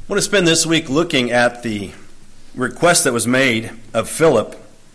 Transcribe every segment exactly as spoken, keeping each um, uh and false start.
I want to spend this week looking at the request that was made of Philip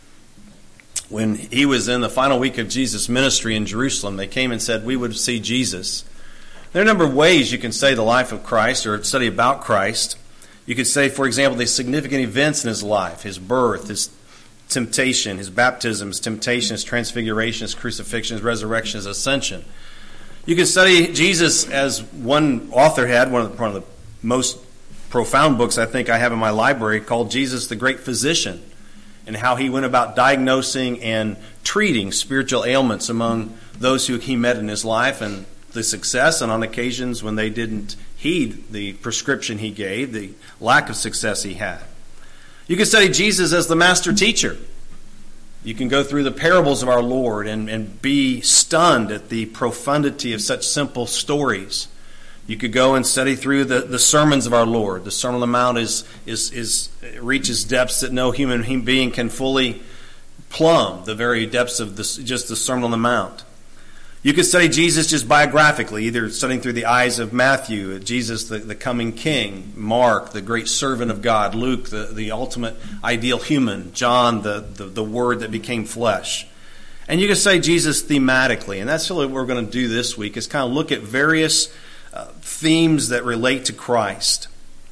when he was in the final week of Jesus' ministry in Jerusalem. They came and said, we would see Jesus. There are a number of ways you can study the life of Christ or study about Christ. You could say, for example, the significant events in his life, his birth, his temptation, his baptism, his temptation, his transfiguration, his crucifixion, his resurrection, his ascension. You can study Jesus as one author had, one of the, one of the most profound books I think I have in my library, called Jesus the Great Physician, and how he went about diagnosing and treating spiritual ailments among those who he met in his life, and the success, and on occasions when they didn't heed the prescription he gave, the lack of success he had. You can study Jesus as the master teacher. You can go through the parables of our Lord and, and be stunned at the profundity of such simple stories. You could go and study through the, the sermons of our Lord. The Sermon on the Mount is, is, is reaches depths that no human being can fully plumb, the very depths of this, just the Sermon on the Mount. You could study Jesus just biographically, either studying through the eyes of Matthew, Jesus, the, the coming king, Mark, the great servant of God, Luke, the, the ultimate ideal human, John, the, the, the Word that became flesh. And you could study Jesus thematically, and that's really what we're going to do this week, is kind of look at various uh, themes that relate to Christ.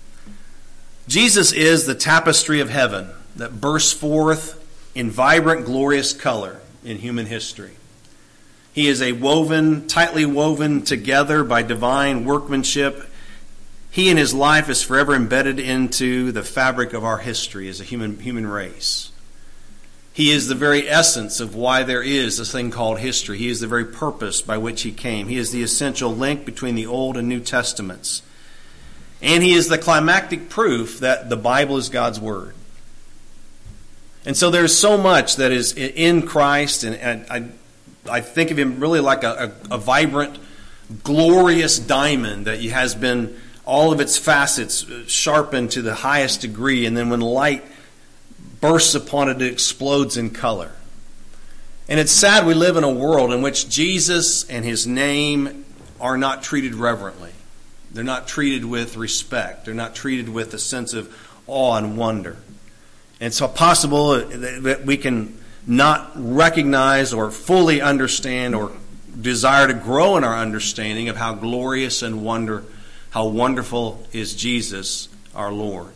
Jesus is the tapestry of heaven that bursts forth in vibrant, glorious color in human history. He is a woven, tightly woven together by divine workmanship. He and his life is forever embedded into the fabric of our history as a human human race. He is the very essence of why there is this thing called history. He is the very purpose by which he came. He is the essential link between the Old and New Testaments. And he is the climactic proof that the Bible is God's Word. And so there's so much that is in Christ, and, and I I think of him really like a, a, a vibrant, glorious diamond that has been, all of its facets sharpened to the highest degree, and then when light bursts upon it, it explodes in color. And it's sad we live in a world in which Jesus and his name are not treated reverently. They're not treated with respect. They're not treated with a sense of awe and wonder. And it's possible that we can not recognize or fully understand or desire to grow in our understanding of how glorious and wonder, how wonderful is Jesus, our Lord.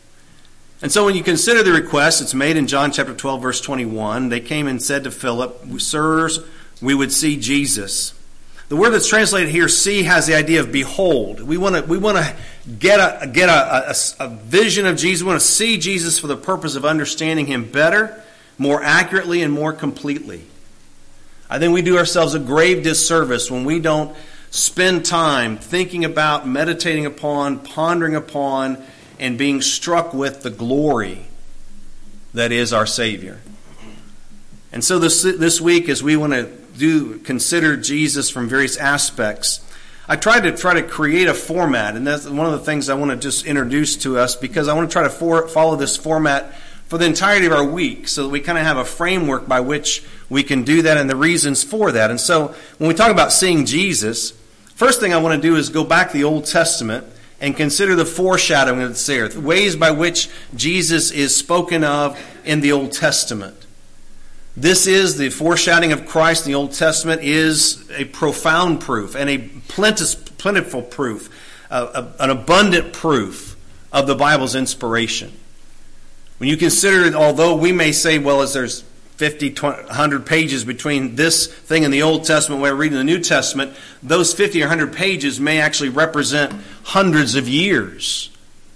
And so when you consider the request, it's made in John chapter twelve, verse twenty-one. They came and said to Philip, "Sirs, we would see Jesus." The word that's translated here, "see," has the idea of behold. We want to we want to get a get a, a, a vision of Jesus. We want to see Jesus for the purpose of understanding him better, more accurately, and more completely. I think we do ourselves a grave disservice when we don't spend time thinking about, meditating upon, pondering upon, and being struck with the glory that is our Savior. And so this this week, as we want to do consider Jesus from various aspects, I tried to try to create a format, and that's one of the things I want to just introduce to us, because I want to try to for, follow this format for the entirety of our week, so that we kind of have a framework by which we can do that and the reasons for that. And so when we talk about seeing Jesus, first thing I want to do is go back to the Old Testament and consider the foreshadowing that's there, the ways by which Jesus is spoken of in the Old Testament. This is the foreshadowing of Christ in the Old Testament is a profound proof and a plentiful proof, uh, an abundant proof of the Bible's inspiration. When you consider, although we may say, well, as there's fifty, one hundred pages between this thing in the Old Testament where we're reading the New Testament, those fifty or one hundred pages may actually represent hundreds of years,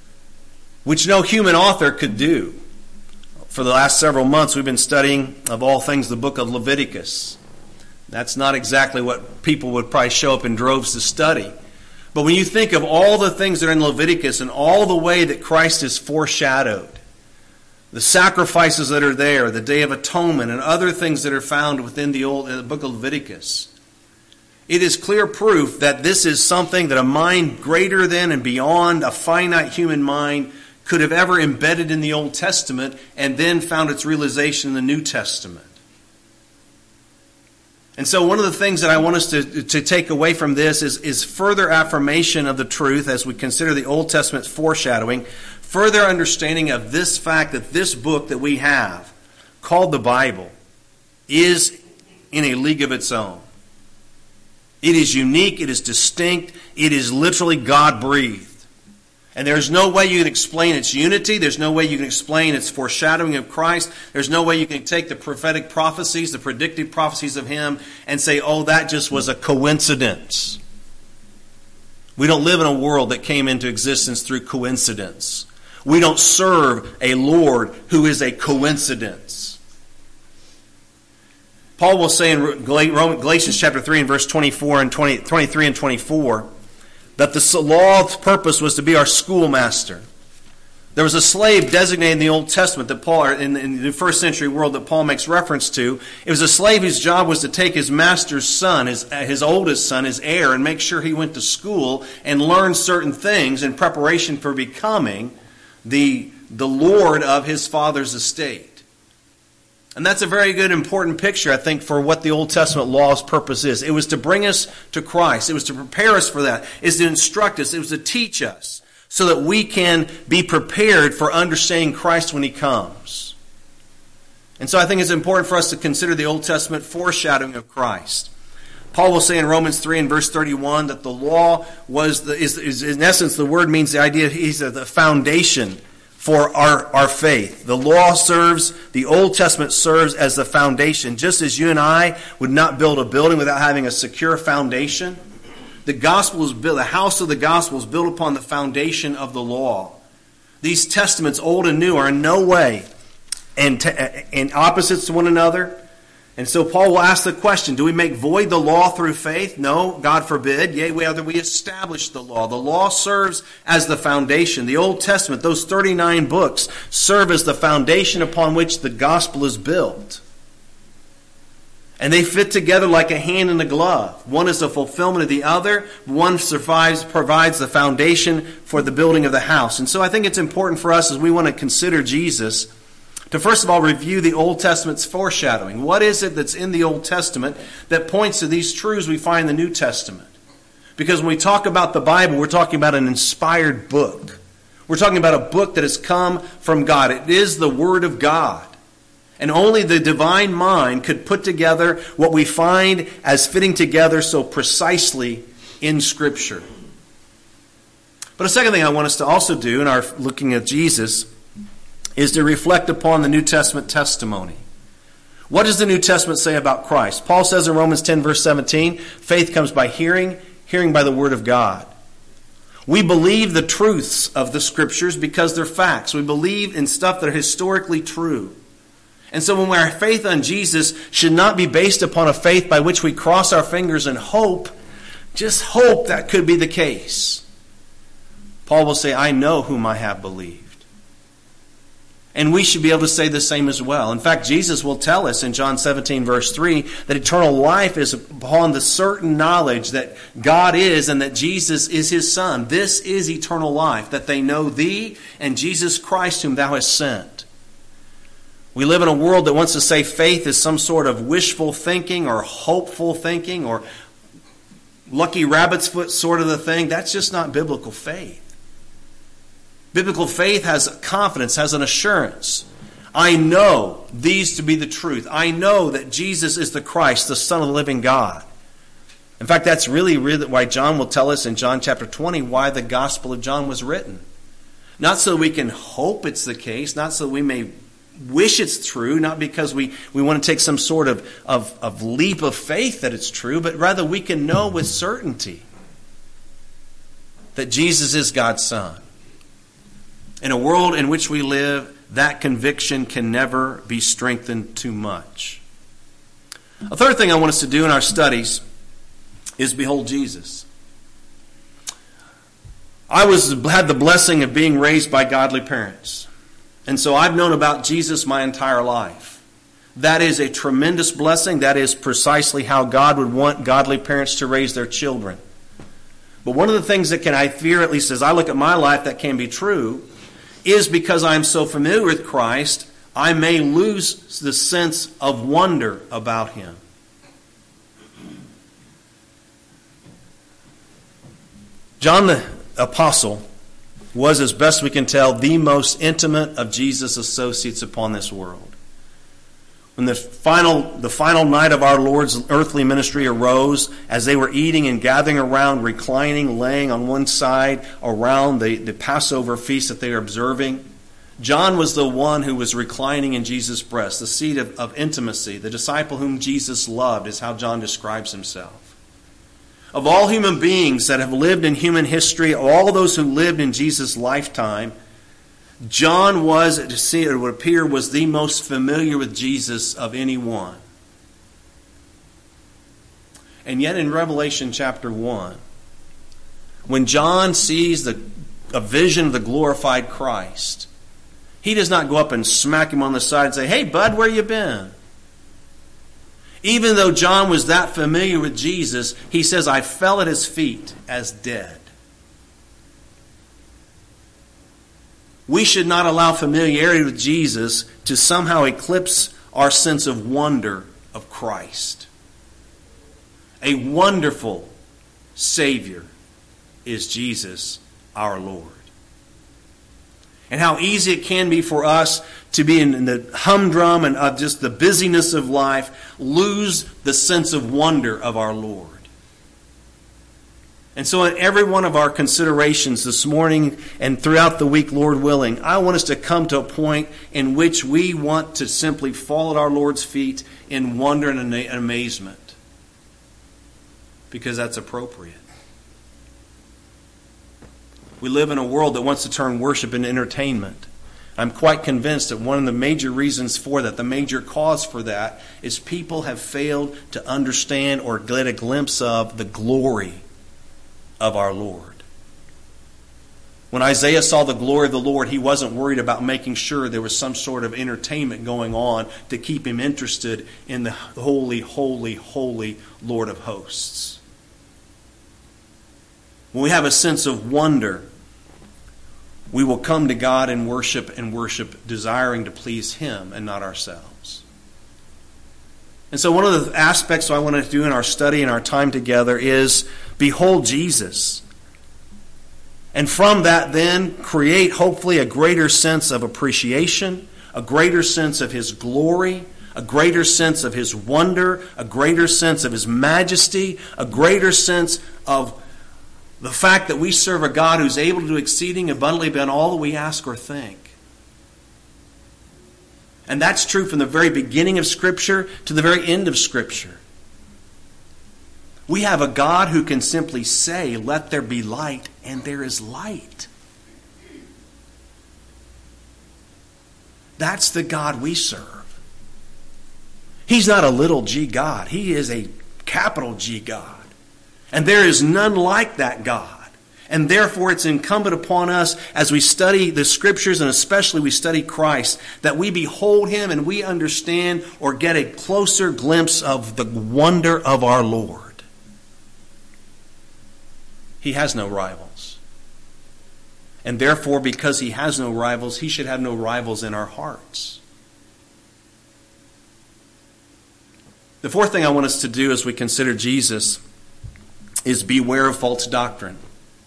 which no human author could do. For the last several months, we've been studying, of all things, the book of Leviticus. That's not exactly what people would probably show up in droves to study. But when you think of all the things that are in Leviticus and all the way that Christ is foreshadowed, the sacrifices that are there, the Day of Atonement, and other things that are found within the old uh, book of Leviticus, it is clear proof that this is something that a mind greater than and beyond a finite human mind could have ever embedded in the Old Testament and then found its realization in the New Testament. And so one of the things that I want us to, to take away from this is, is further affirmation of the truth as we consider the Old Testament foreshadowing, further understanding of this fact that this book that we have, called the Bible, is in a league of its own. It is unique, it is distinct, it is literally God-breathed. And there's no way you can explain its unity. There's no way you can explain its foreshadowing of Christ. There's no way you can take the prophetic prophecies, the predictive prophecies of Him, and say, oh, that just was a coincidence. We don't live in a world that came into existence through coincidence. We don't serve a Lord who is a coincidence. Paul will say in Galatians chapter three and verse twenty-four and twenty, twenty-three and twenty-four, that the law's purpose was to be our schoolmaster. There was a slave designated in the Old Testament that Paul, in, in the first century world that Paul makes reference to. It was a slave whose job was to take his master's son, his, his oldest son, his heir, and make sure he went to school and learned certain things in preparation for becoming the, the lord of his father's estate. And that's a very good, important picture, I think, for what the Old Testament law's purpose is. It was to bring us to Christ. It was to prepare us for that. It was to instruct us. It was to teach us so that we can be prepared for understanding Christ when He comes. And so I think it's important for us to consider the Old Testament foreshadowing of Christ. Paul will say in Romans three and verse thirty-one that the law was, the, is, is in essence, the word means the idea, he's the foundation for our, our faith. The law serves, the Old Testament serves as the foundation. Just as you and I would not build a building without having a secure foundation, the gospel is built, the house of the gospel is built upon the foundation of the law. These testaments, old and new, are in no way and, and opposites to one another. And so Paul will ask the question, do we make void the law through faith? No, God forbid. Yea, rather we establish the law. The law serves as the foundation. The Old Testament, those thirty-nine books, serve as the foundation upon which the gospel is built. And they fit together like a hand in a glove. One is a fulfillment of the other. One survives, provides the foundation for the building of the house. And so I think it's important for us as we want to consider Jesus to first of all review the Old Testament's foreshadowing. What is it that's in the Old Testament that points to these truths we find in the New Testament? Because when we talk about the Bible, we're talking about an inspired book. We're talking about a book that has come from God. It is the Word of God. And only the divine mind could put together what we find as fitting together so precisely in Scripture. But a second thing I want us to also do in our looking at Jesus is to reflect upon the New Testament testimony. What does the New Testament say about Christ? Paul says in Romans ten, verse seventeen, faith comes by hearing, hearing by the Word of God. We believe the truths of the Scriptures because they're facts. We believe in stuff that are historically true. And so when our faith on Jesus should not be based upon a faith by which we cross our fingers and hope, just hope that could be the case. Paul will say, I know whom I have believed. And we should be able to say the same as well. In fact, Jesus will tell us in John seventeen, verse three, that eternal life is upon the certain knowledge that God is and that Jesus is His Son. This is eternal life, that they know Thee and Jesus Christ whom Thou hast sent. We live in a world that wants to say faith is some sort of wishful thinking or hopeful thinking or lucky rabbit's foot sort of the thing. That's just not biblical faith. Biblical faith has confidence, has an assurance. I know these to be the truth. I know that Jesus is the Christ, the Son of the living God. In fact, that's really, really why John will tell us in John chapter twenty why the Gospel of John was written. Not so we can hope it's the case, not so we may wish it's true, not because we, we want to take some sort of, of, of leap of faith that it's true, but rather we can know with certainty that Jesus is God's Son. In a world in which we live, that conviction can never be strengthened too much. A third thing I want us to do in our studies is behold Jesus. I was had the blessing of being raised by godly parents. And so I've known about Jesus my entire life. That is a tremendous blessing. That is precisely how God would want godly parents to raise their children. But one of the things that can I fear, at least as I look at my life, that can be true, is because I'm so familiar with Christ, I may lose the sense of wonder about Him. John the Apostle was, as best we can tell, the most intimate of Jesus' associates upon this world. When the final, the final night of our Lord's earthly ministry arose, as they were eating and gathering around, reclining, laying on one side around the, the Passover feast that they were observing, John was the one who was reclining in Jesus' breast, the seat of, of intimacy. The disciple whom Jesus loved is how John describes himself. Of all human beings that have lived in human history, all those who lived in Jesus' lifetime, John was, to see it would appear, was the most familiar with Jesus of any one. And yet in Revelation chapter one, when John sees the, a vision of the glorified Christ, he does not go up and smack him on the side and say, "Hey, bud, where you been?" Even though John was that familiar with Jesus, he says, "I fell at his feet as dead." We should not allow familiarity with Jesus to somehow eclipse our sense of wonder of Christ. A wonderful Savior is Jesus our Lord. And how easy it can be for us to be in the humdrum and of just the busyness of life, lose the sense of wonder of our Lord. And so in every one of our considerations this morning and throughout the week, Lord willing, I want us to come to a point in which we want to simply fall at our Lord's feet in wonder and amazement. Because that's appropriate. We live in a world that wants to turn worship into entertainment. I'm quite convinced that one of the major reasons for that, the major cause for that, is people have failed to understand or get a glimpse of the glory of our Lord. When Isaiah saw the glory of the Lord, he wasn't worried about making sure there was some sort of entertainment going on to keep him interested in the holy, holy, holy Lord of hosts. When we have a sense of wonder, we will come to God and worship and worship desiring to please Him and not ourselves. And so one of the aspects I want to do in our study and our time together is behold Jesus. And from that then create hopefully a greater sense of appreciation, a greater sense of His glory, a greater sense of His wonder, a greater sense of His majesty, a greater sense of the fact that we serve a God who's able to do exceeding abundantly beyond all that we ask or think. And that's true from the very beginning of Scripture to the very end of Scripture. We have a God who can simply say, "Let there be light," and there is light. That's the God we serve. He's not a little g God. He is a capital G God. And there is none like that God. And therefore it's incumbent upon us as we study the Scriptures and especially we study Christ that we behold Him and we understand or get a closer glimpse of the wonder of our Lord. He has no rivals. And therefore, because He has no rivals, He should have no rivals in our hearts. The fourth thing I want us to do as we consider Jesus is beware of false doctrine.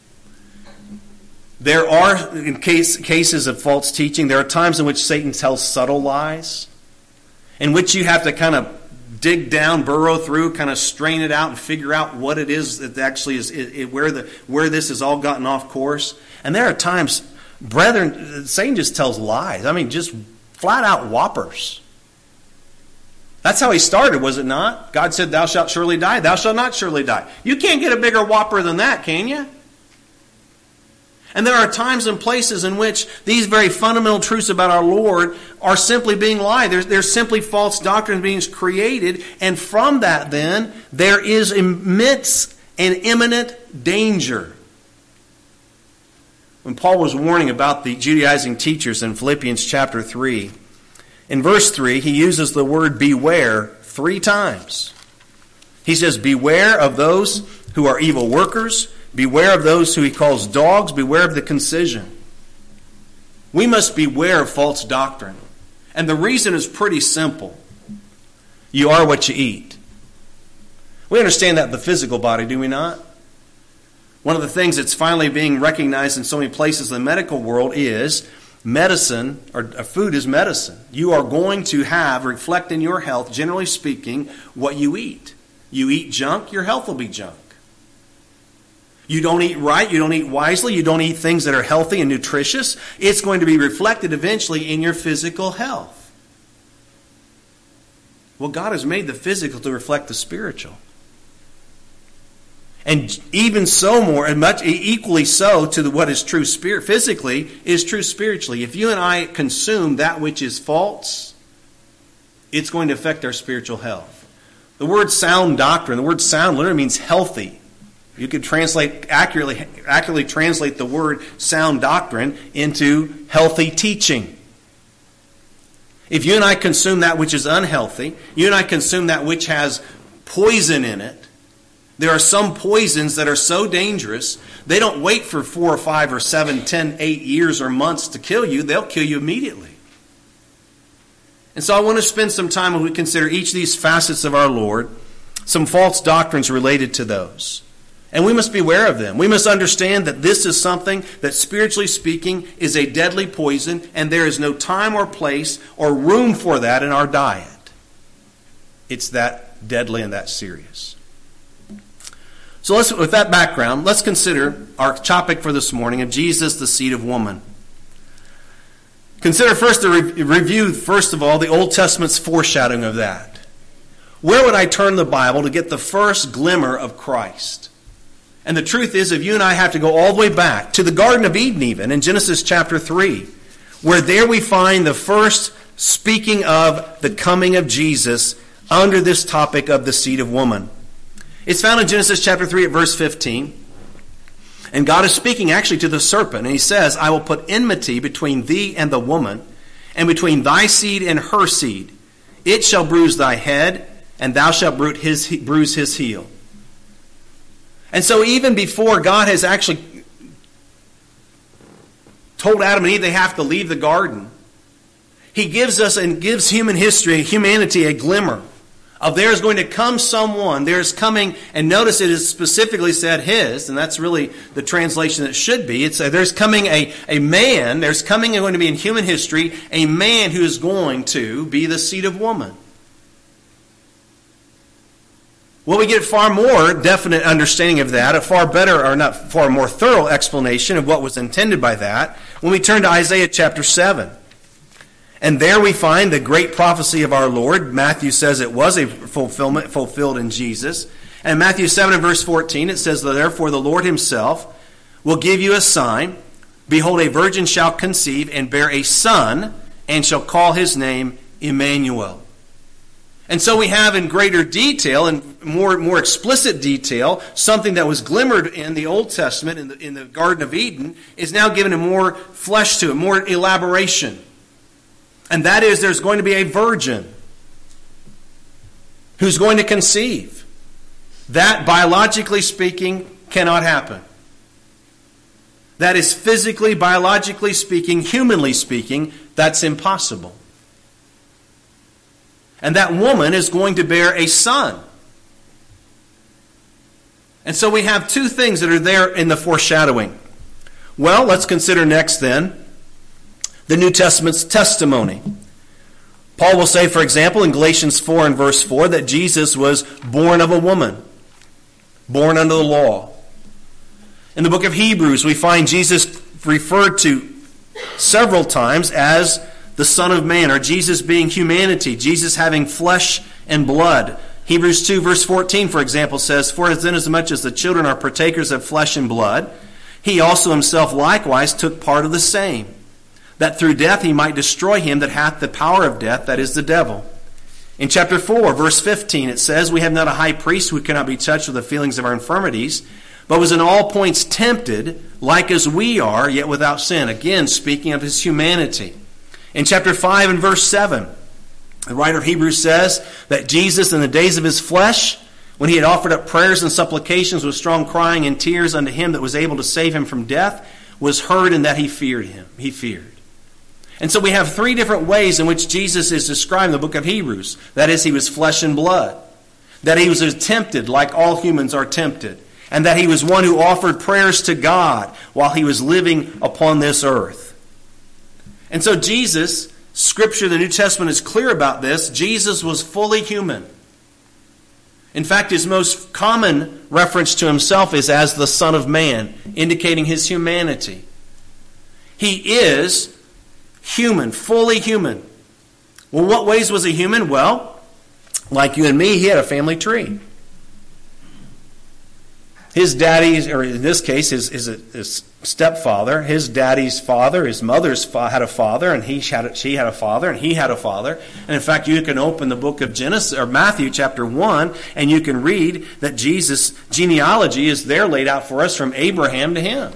There are in case, cases of false teaching, there are times in which Satan tells subtle lies, in which you have to kind of dig down, burrow through, kind of strain it out and figure out what it is that actually is, it, it, where the where this has all gotten off course. And there are times, brethren, Satan just tells lies. I mean, just flat out whoppers. That's how he started, was it not? God said, "Thou shalt surely die. Thou shalt not surely die." You can't get a bigger whopper than that, can you? And there are times and places in which these very fundamental truths about our Lord are simply being lied. There's, there's simply false doctrine being created. And from that then, there is immense and imminent danger. When Paul was warning about the Judaizing teachers in Philippians chapter three, in verse three, he uses the word beware three times. He says, beware of those who are evil workers. Beware of those who he calls dogs. Beware of the concision. We must beware of false doctrine. And the reason is pretty simple. You are what you eat. We understand that in the physical body, do we not? One of the things that's finally being recognized in so many places in the medical world is medicine, or food is medicine. You are going to have, reflect in your health, generally speaking, what you eat. You eat junk, your health will be junk. You don't eat right, you don't eat wisely, you don't eat things that are healthy and nutritious, it's going to be reflected eventually in your physical health. Well, God has made the physical to reflect the spiritual. And even so more, and much equally so to the, what is true spirit physically is true spiritually. If you and I consume that which is false, it's going to affect our spiritual health. The word sound doctrine, the word sound literally means healthy. You could translate accurately, accurately translate the word sound doctrine into healthy teaching. If you and I consume that which is unhealthy, you and I consume that which has poison in it, there are some poisons that are so dangerous, they don't wait for four or five or seven, ten, eight years or months to kill you. They'll kill you immediately. And so I want to spend some time when we consider each of these facets of our Lord, some false doctrines related to those. And we must be aware of them. We must understand that this is something that, spiritually speaking, is a deadly poison, and there is no time or place or room for that in our diet. It's that deadly and that serious. So let's, with that background, let's consider our topic for this morning of Jesus, the seed of woman. Consider first to re- review, first of all, the Old Testament's foreshadowing of that. Where would I turn the Bible to get the first glimmer of Christ? And the truth is, if you and I have to go all the way back to the Garden of Eden even, in Genesis chapter three, where there we find the first speaking of the coming of Jesus under this topic of the seed of woman. It's found in Genesis chapter three at verse fifteen. And God is speaking actually to the serpent. And he says, I will put enmity between thee and the woman, and between thy seed and her seed. It shall bruise thy head, and thou shalt bruise his, bruise his heel. And so even before God has actually told Adam and Eve they have to leave the garden, he gives us and gives human history, humanity, a glimmer of there's going to come someone, there's coming, and notice it is specifically said his, and that's really the translation that should be. It's a, there's coming a, a man, there's coming going to be in human history, a man who is going to be the seed of woman. Well, we get far more definite understanding of that, a far better, or not far more thorough explanation of what was intended by that, when we turn to Isaiah chapter seven. And there we find the great prophecy of our Lord. Matthew says it was a fulfillment fulfilled in Jesus. And in Matthew seven and verse fourteen, it says, therefore the Lord himself will give you a sign. Behold, a virgin shall conceive and bear a son, and shall call his name Emmanuel. And so we have in greater detail and more, more explicit detail, something that was glimmered in the Old Testament, in the, in the Garden of Eden, is now given a more flesh to it, more elaboration. And that is, there's going to be a virgin who's going to conceive. That, biologically speaking, cannot happen. That is physically, biologically speaking, humanly speaking, that's impossible. And that woman is going to bear a son. And so we have two things that are there in the foreshadowing. Well, let's consider next then the New Testament's testimony. Paul will say, for example, in Galatians four and verse four, that Jesus was born of a woman, born under the law. In the book of Hebrews, we find Jesus referred to several times as the Son of Man, or Jesus being humanity, Jesus having flesh and blood. Hebrews two verse fourteen, for example, says, for then as much as the children are partakers of flesh and blood, he also himself likewise took part of the same, that through death he might destroy him that hath the power of death, that is the devil. In chapter four, verse fifteen, it says, we have not a high priest who cannot be touched with the feelings of our infirmities, but was in all points tempted, like as we are, yet without sin. Again, speaking of his humanity. In chapter five and verse seven, the writer of Hebrews says that Jesus, in the days of his flesh, when he had offered up prayers and supplications with strong crying and tears unto him that was able to save him from death, was heard, and that he feared him. He feared. And so we have three different ways in which Jesus is described in the book of Hebrews. That is, he was flesh and blood. That he was tempted like all humans are tempted. and that he was one who offered prayers to God while he was living upon this earth. And so Jesus, Scripture, the New Testament is clear about this, Jesus was fully human. In fact, his most common reference to himself is as the Son of Man, indicating his humanity. He is human, fully human. Well, what ways was he human? Well, like you and me, he had a family tree. His daddy, or in this case, his, his, his stepfather, his daddy's father, his mother's fa- had a father, and he had a, she had a father, and he had a father. And in fact, you can open the book of Genesis or Matthew chapter one, and you can read that Jesus' genealogy is there laid out for us from Abraham to him.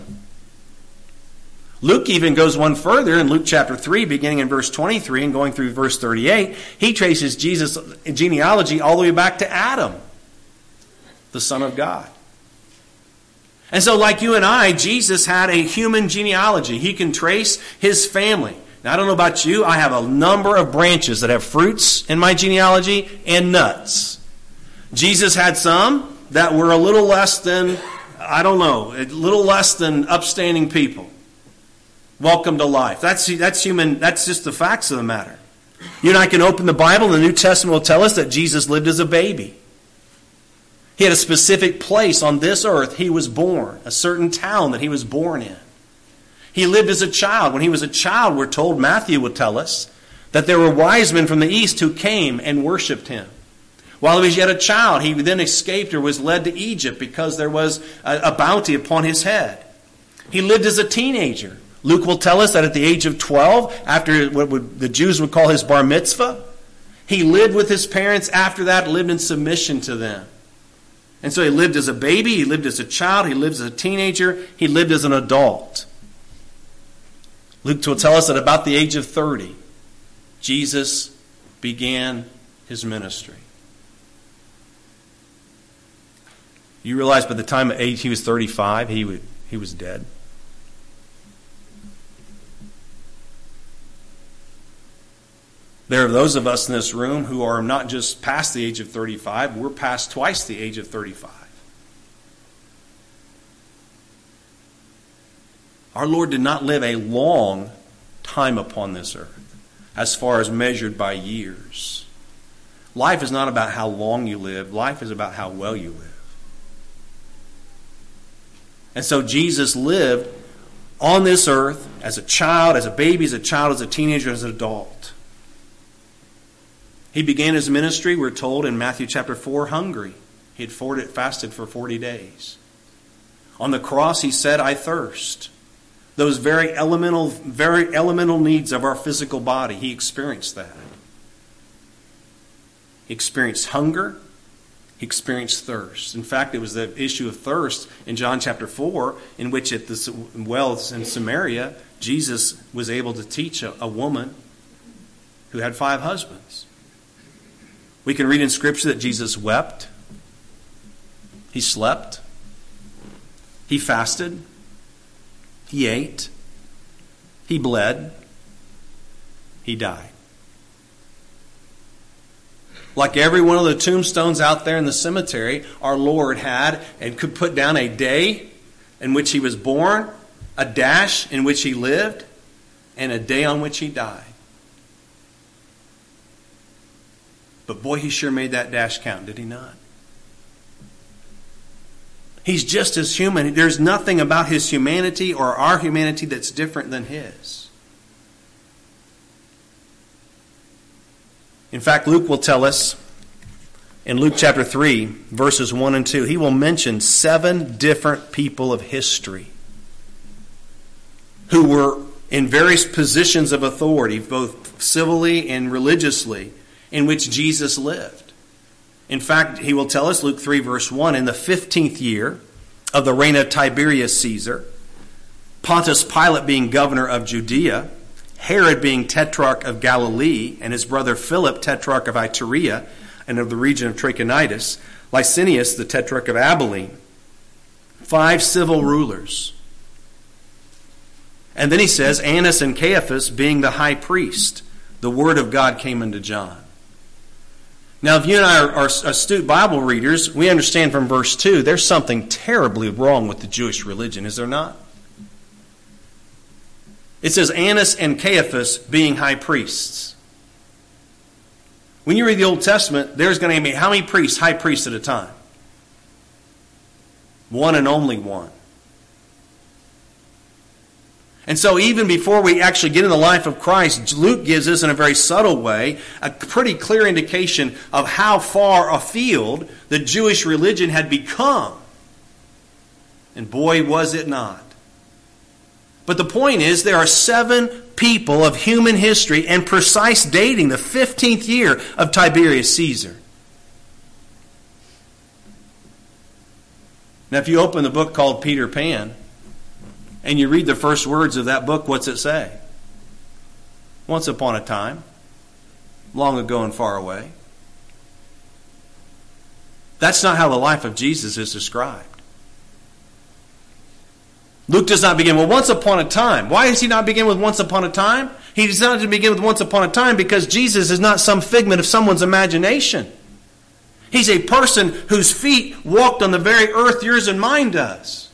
Luke even goes one further in Luke chapter three, beginning in verse twenty-three and going through verse thirty-eight. He traces Jesus' genealogy all the way back to Adam, the Son of God. And so like you and I, Jesus had a human genealogy. He can trace his family. Now, I don't know about you. I have a number of branches that have fruits in my genealogy and nuts. Jesus had some that were a little less than, I don't know, a little less than upstanding people. Welcome to life. That's, that's human. That's just the facts of the matter. You and I can open the Bible, and the New Testament will tell us that Jesus lived as a baby. He had a specific place on this earth he was born, a certain town that he was born in. He lived as a child. When he was a child, we're told, Matthew will tell us, that there were wise men from the east who came and worshipped him. While he was yet a child, he then escaped or was led to Egypt because there was a, a bounty upon his head. He lived as a teenager. Luke will tell us that at the age of twelve, after what would, the Jews would call his bar mitzvah, he lived with his parents. After that, lived in submission to them. And so he lived as a baby, he lived as a child, he lived as a teenager, he lived as an adult. Luke will tell us that about the age of thirty, Jesus began his ministry. You realize by the time of age he was thirty-five, he would, he was dead. There are those of us in this room who are not just past the age of thirty-five, we're past twice the age of thirty-five. Our Lord did not live a long time upon this earth, as far as measured by years. Life is not about how long you live. Life is about how well you live. And so Jesus lived on this earth as a child, as a baby, as a child, as a teenager, as an adult. He began his ministry, we're told in Matthew chapter four, hungry. He had fasted for forty days. On the cross, he said, I thirst. Those very elemental, very elemental needs of our physical body, he experienced that. He experienced hunger. He experienced thirst. In fact, it was the issue of thirst in John chapter four, in which at the wells in Samaria, Jesus was able to teach a, a woman who had five husbands. We can read in Scripture that Jesus wept. He slept. He fasted. He ate. He bled. He died. Like every one of the tombstones out there in the cemetery, our Lord had and could put down a day in which he was born, a dash in which he lived, and a day on which he died. But boy, he sure made that dash count, did he not? He's just as human. There's nothing about his humanity or our humanity that's different than his. In fact, Luke will tell us in Luke chapter three, verses one and two, he will mention seven different people of history who were in various positions of authority, both civilly and religiously, in which Jesus lived. In fact, he will tell us, Luke three, verse one, in the fifteenth year of the reign of Tiberius Caesar, Pontius Pilate being governor of Judea, Herod being tetrarch of Galilee, and his brother Philip, tetrarch of Iturea and of the region of Trachonitis, Licinius, the tetrarch of Abilene, five civil rulers. And then he says, Annas and Caiaphas being the high priest, the word of God came unto John. Now, if you and I are, are astute Bible readers, we understand from verse two, there's something terribly wrong with the Jewish religion, is there not? It says Annas and Caiaphas being high priests. When you read the Old Testament, there's going to be how many priests, high priests at a time? One and only one. And so even before we actually get in the life of Christ, Luke gives us in a very subtle way a pretty clear indication of how far afield the Jewish religion had become. And boy, was it not. But the point is, there are seven people of human history and precise dating, the fifteenth year of Tiberius Caesar. Now, if you open the book called Peter Pan, and you read the first words of that book, what's it say? Once upon a time, long ago and far away. That's not how the life of Jesus is described. Luke does not begin with once upon a time. Why does he not begin with once upon a time? He does not begin with once upon a time because Jesus is not some figment of someone's imagination. He's a person whose feet walked on the very earth yours and mine does.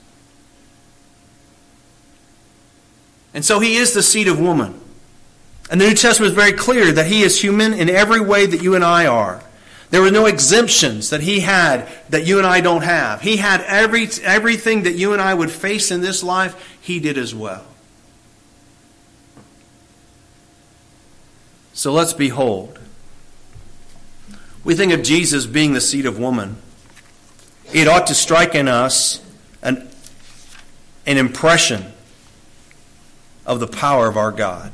And so he is the seed of woman. And the New Testament is very clear that he is human in every way that you and I are. There were no exemptions that he had that you and I don't have. He had every everything that you and I would face in this life, he did as well. So let's behold. We think of Jesus being the seed of woman. It ought to strike in us an, an impression of the power of our God.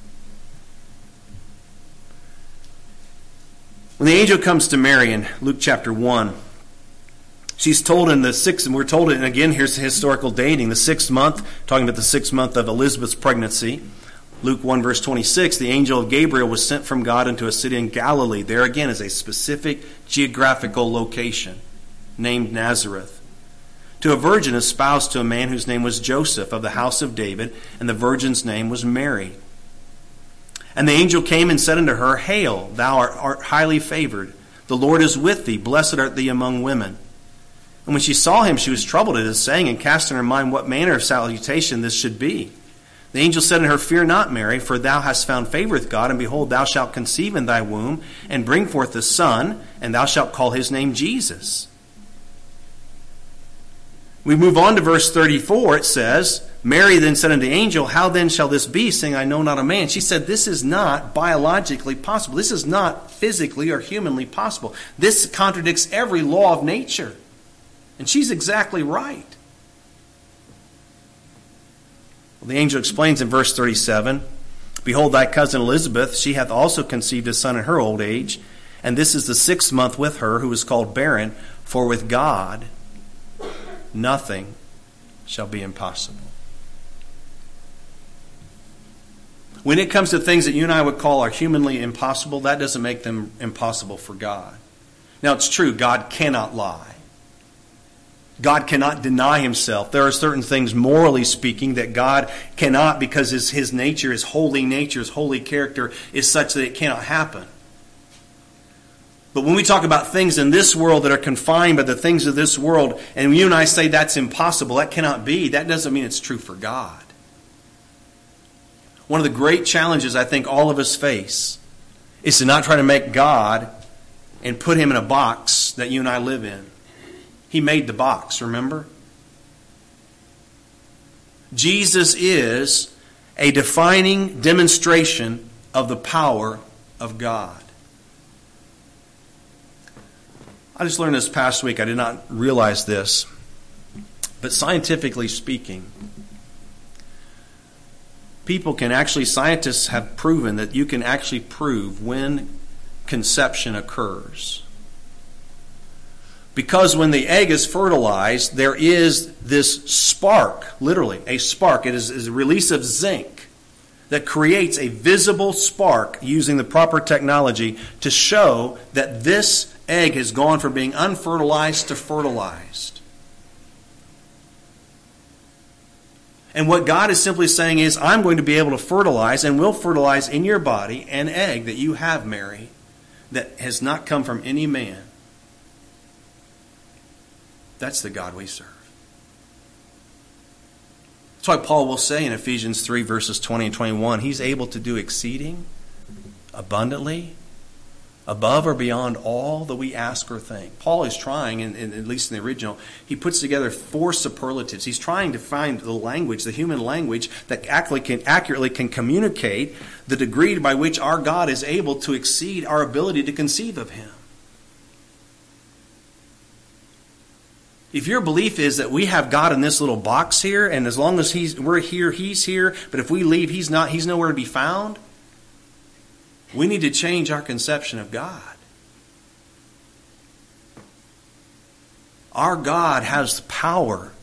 When the angel comes to Mary in Luke chapter one, she's told in the sixth, and we're told it, and again, here's the historical dating, the sixth month, talking about the sixth month of Elizabeth's pregnancy. Luke one verse twenty-six, the angel of Gabriel was sent from God into a city in Galilee. There again is a specific geographical location named Nazareth. To a virgin espoused to a man whose name was Joseph of the house of David, and the virgin's name was Mary. And the angel came and said unto her, Hail, thou art, art highly favored. The Lord is with thee. Blessed art thee among women. And when she saw him, she was troubled at his saying, and cast in her mind what manner of salutation this should be. The angel said unto her, Fear not, Mary, for thou hast found favor with God, and behold, thou shalt conceive in thy womb, and bring forth a son, and thou shalt call his name Jesus. We move on to verse thirty-four. It says, Mary then said unto the angel, How then shall this be, saying, I know not a man? She said, this is not biologically possible. This is not physically or humanly possible. This contradicts every law of nature. And she's exactly right. Well, the angel explains in verse thirty-seven, Behold, thy cousin Elizabeth, she hath also conceived a son in her old age, and this is the sixth month with her, who is called barren, for with God nothing shall be impossible. When it comes to things that you and I would call are humanly impossible, that doesn't make them impossible for God. Now, it's true, God cannot lie. God cannot deny himself. There are certain things, morally speaking, that God cannot, because his, his nature, his holy nature, his holy character is such that it cannot happen. But when we talk about things in this world that are confined by the things of this world, and you and I say that's impossible, that cannot be, that doesn't mean it's true for God. One of the great challenges I think all of us face is to not try to make God and put him in a box that you and I live in. He made the box, remember? Jesus is a defining demonstration of the power of God. I just learned this past week, I did not realize this, but scientifically speaking, people can actually, scientists have proven that you can actually prove when conception occurs. Because when the egg is fertilized, there is this spark, literally a spark. It is, is a release of zinc that creates a visible spark using the proper technology to show that this egg has gone from being unfertilized to fertilized. And what God is simply saying is, I'm going to be able to fertilize and will fertilize in your body an egg that you have, Mary, that has not come from any man. That's the God we serve. That's why Paul will say in Ephesians three, verses twenty and twenty-one, He's able to do exceeding abundantly, above or beyond all that we ask or think. Paul is trying, in, in, at least in the original, he puts together four superlatives. He's trying to find the language, the human language, that accurately can, accurately can communicate the degree by which our God is able to exceed our ability to conceive of Him. If your belief is that we have God in this little box here, and as long as he's, we're here, He's here, but if we leave, He's not, He's nowhere to be found, we need to change our conception of God. Our God has power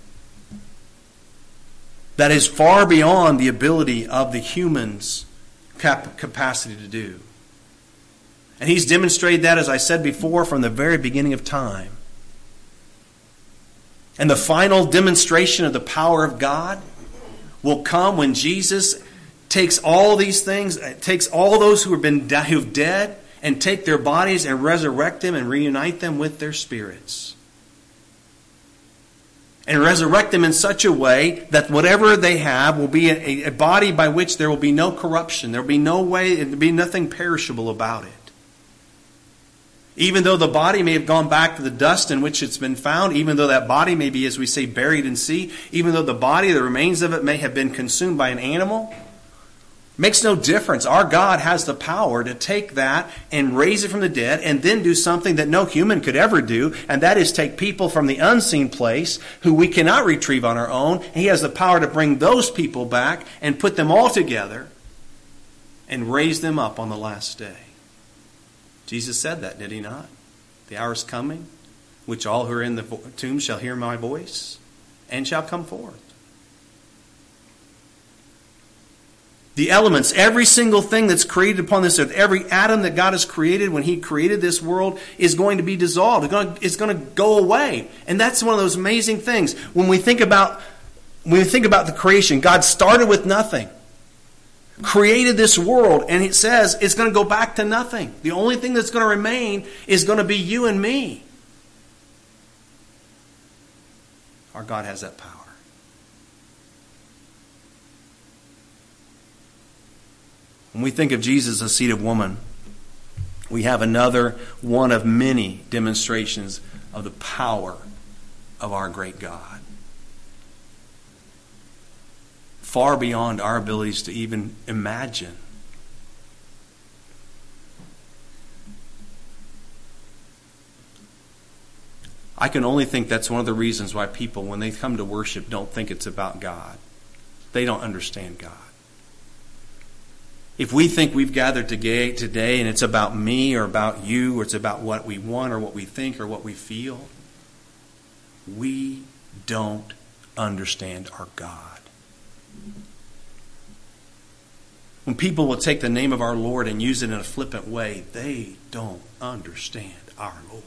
that is far beyond the ability of the human's cap- capacity to do. And He's demonstrated that, as I said before, from the very beginning of time. And the final demonstration of the power of God will come when Jesus takes all these things, takes all those who have been who've dead, and take their bodies and resurrect them and reunite them with their spirits. And resurrect them in such a way that whatever they have will be a, a body by which there will be no corruption. There will be no way, there will be nothing perishable about it. Even though the body may have gone back to the dust in which it's been found, even though that body may be, as we say, buried in sea, even though the body, the remains of it, may have been consumed by an animal, makes no difference. Our God has the power to take that and raise it from the dead and then do something that no human could ever do, and that is take people from the unseen place who we cannot retrieve on our own. And He has the power to bring those people back and put them all together and raise them up on the last day. Jesus said that, did He not? The hour is coming, which all who are in the tomb shall hear my voice and shall come forth. The elements, every single thing that's created upon this earth, every atom that God has created when He created this world is going to be dissolved. It's going to, it's going to go away. And that's one of those amazing things. When we think about, when we think about the creation, God started with nothing. Created this world, and it says it's going to go back to nothing. The only thing that's going to remain is going to be you and me. Our God has that power. When we think of Jesus, the seed of woman, we have another one of many demonstrations of the power of our great God. Far beyond our abilities to even imagine. I can only think that's one of the reasons why people, when they come to worship, don't think it's about God. They don't understand God. If we think we've gathered today and it's about me or about you or it's about what we want or what we think or what we feel, we don't understand our God. When people will take the name of our Lord and use it in a flippant way, they don't understand our Lord.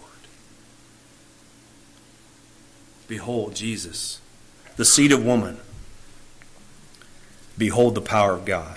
Behold Jesus, the seed of woman. Behold the power of God.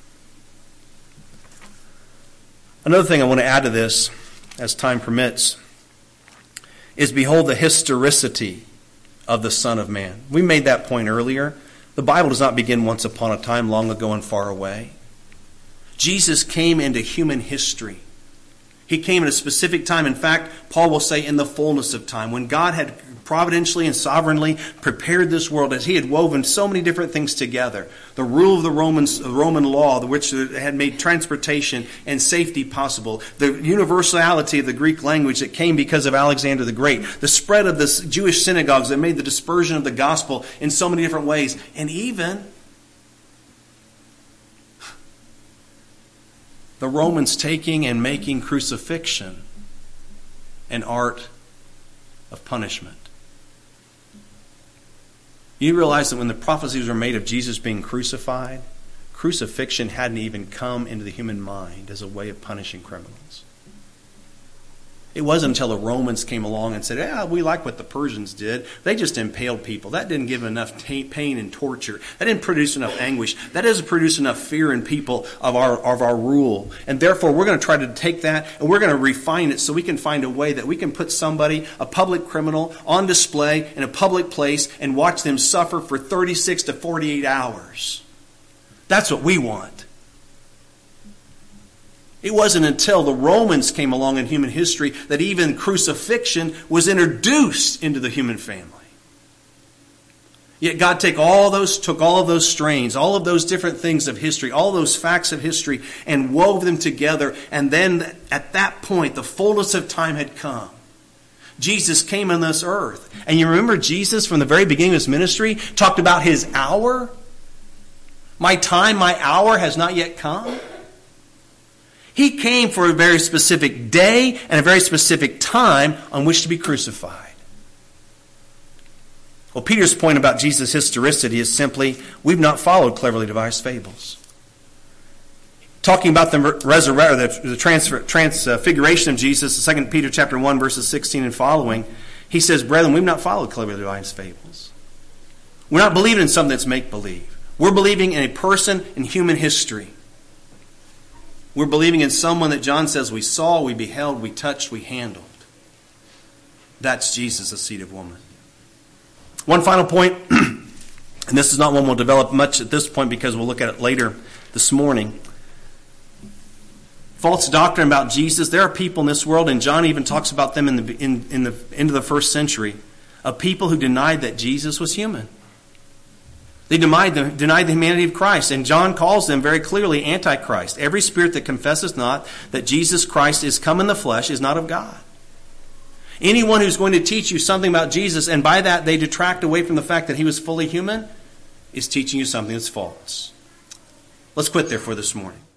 Another thing I want to add to this, as time permits, is behold the historicity of the Son of Man. We made that point earlier. The Bible does not begin once upon a time, long ago and far away. Jesus came into human history. He came at a specific time. In fact, Paul will say in the fullness of time, when God had providentially and sovereignly prepared this world, as He had woven so many different things together. The rule of the Romans, the Roman law, which had made transportation and safety possible. The universality of the Greek language that came because of Alexander the Great. The spread of the Jewish synagogues that made the dispersion of the gospel in so many different ways. And even the Romans taking and making crucifixion an art of punishment. You realize that when the prophecies were made of Jesus being crucified, crucifixion hadn't even come into the human mind as a way of punishing criminals. It wasn't until the Romans came along and said, yeah, we like what the Persians did. They just impaled people. That didn't give enough t- pain and torture. That didn't produce enough anguish. That doesn't produce enough fear in people of our, of our rule. And therefore, we're going to try to take that and we're going to refine it so we can find a way that we can put somebody, a public criminal, on display in a public place and watch them suffer for thirty-six to forty-eight hours. That's what we want. It wasn't until the Romans came along in human history that even crucifixion was introduced into the human family. Yet God take all those, took all of those strains, all of those different things of history, all those facts of history, and wove them together. And then at that point, the fullness of time had come. Jesus came on this earth. And you remember Jesus from the very beginning of his ministry talked about his hour? My time, my hour has not yet come. He came for a very specific day and a very specific time on which to be crucified. Well, Peter's point about Jesus' historicity is simply, we've not followed cleverly devised fables. Talking about the resurrection, the, the transfer, transfiguration of Jesus, Second Peter chapter one, verses sixteen and following, he says, brethren, we've not followed cleverly devised fables. We're not believing in something that's make-believe. We're believing in a person in human history. We're believing in someone that John says we saw, we beheld, we touched, we handled. That's Jesus, the seed of woman. One final point, and this is not one we'll develop much at this point because we'll look at it later this morning. False doctrine about Jesus. There are people in this world, and John even talks about them in the in, in the end of the first century, of people who denied that Jesus was human. They denied the, denied the humanity of Christ. And John calls them very clearly Antichrist. Every spirit that confesses not that Jesus Christ is come in the flesh is not of God. Anyone who's going to teach you something about Jesus, and by that they detract away from the fact that he was fully human, is teaching you something that's false. Let's quit there for this morning.